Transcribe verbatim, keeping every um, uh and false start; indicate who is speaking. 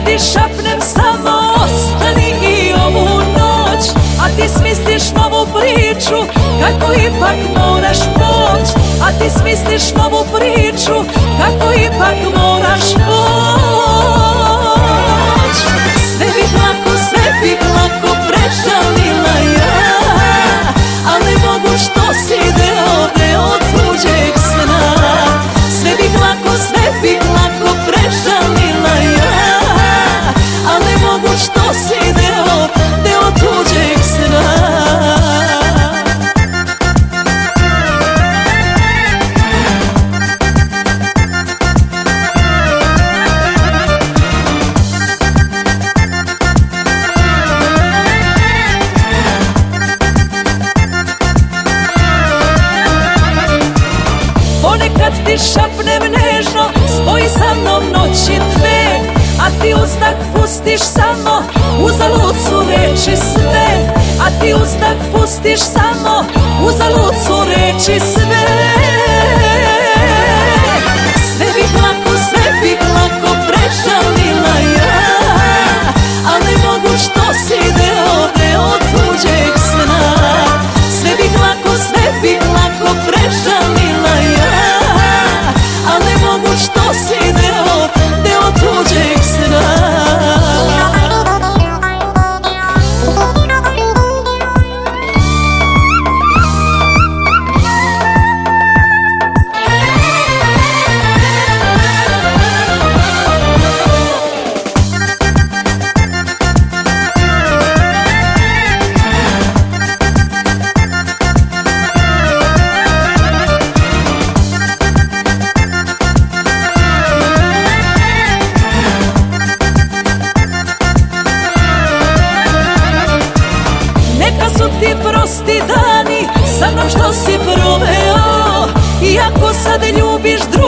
Speaker 1: ti šapnem samo ostani i ovu noć, a ti smisliš novu priču kako ipak moraš poć, a ti smisliš novu priču kako ipak moraš poć. Sve bih lako, sve bih lako prešalila ja, ali ne mogu što si deo, deo tuđeg sna. Sve bih lako, sve bih lako prešalila ja, ali ne mogu što si deo, deo tuđeg sna. Ponekad ti šapnem nežno, spoji sa mnom noći dve, a ti uzdah pustiš samo, uzalud su reči sve, a ti uzdah pustiš samo, uzalud su reči sve. Sve bih lako, sve bih lako prešalila ja, ali ne mogu što si deo, deo tuđeg sna. Sve bih lako, sve bih lako prešalila ja, ali ne mogu što si deo, deo tuđeg sna. Ti prosti dani sa mnom što si proveo, iako sad ljubiš drugo